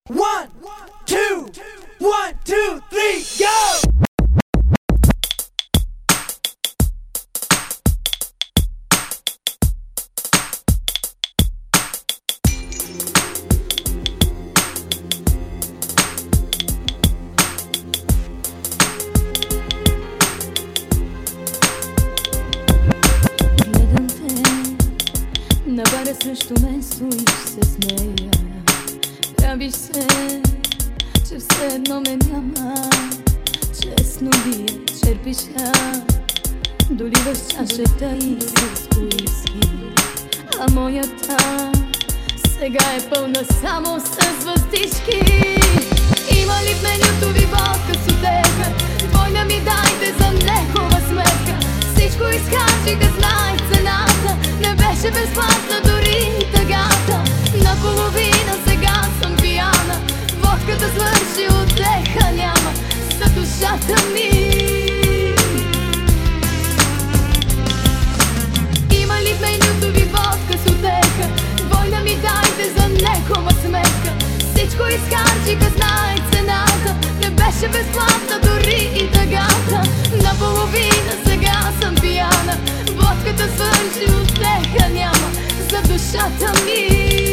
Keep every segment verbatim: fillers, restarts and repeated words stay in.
One, two, one, two, three, go! На бара срещу мен стоиш се смея. Правиш се, че все едно ме няма. Честно вие черпиш я, доливаш чашата и с уиски. А моята сега е пълна само с въздишки. Има ли в менюто ви водка с отеха? Двойна ми дайте за негова сметка. Всичко изхарчиха, знай цената. Не беше безплатна дори и тъгата. Наполовина сега съм пияна. Водката свърши, отеха няма за душата ми. Има ли в менюто ви водка с отеха? Двойна ми дайте за негова сметка. Всичко изхарчиха, знай цената. Не беше безплатна дори и тъгата. Наполовина сега съм пияна. Водката свърши, отеха няма за душата ми.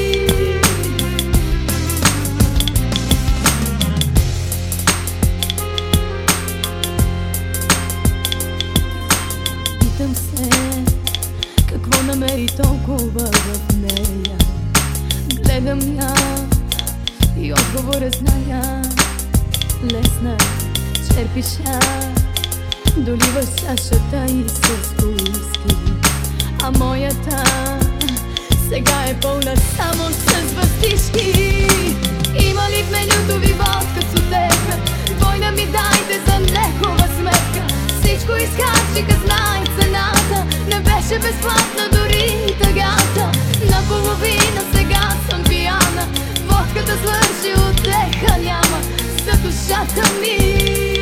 Питам се, какво намери толкова в нея. Гледам я и отговора зная. Лесна, черпиш я, доливаш чашата и с уиски. А моята сега е пълна само с въздишки. Има ли в менюто ви водка с отеха? Двойна ми дайте за негова сметка. Всичко изхарчиха, знай цената. Не беше безплатна дори и тъгата. Наполовина сега съм пияна. Водката свърши, отеха няма за душата ми.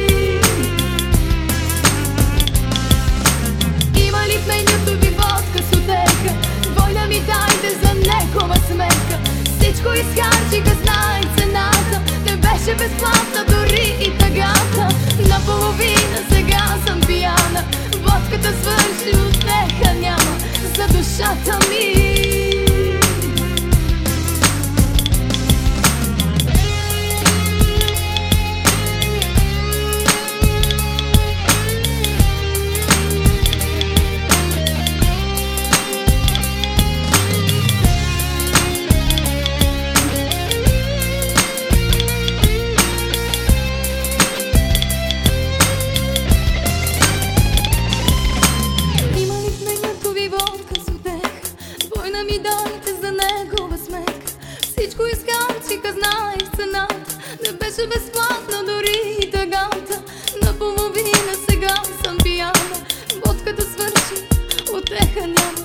Има ли в менюто ви водка с отеха? Двойна ми дайте за негова сметка. Всичко изхарчиха, знай цената. Не беше безплатна дори и тъгата. Наполовина сега съм пияна. Водката свърши, отеха няма за душата ми. Ми дайте за негова сметка. Всичко изхарчиха, знаех цената. Не беше безплатна дори и тъгата. Наполовина сега съм пияна. Водката свърши, отеха няма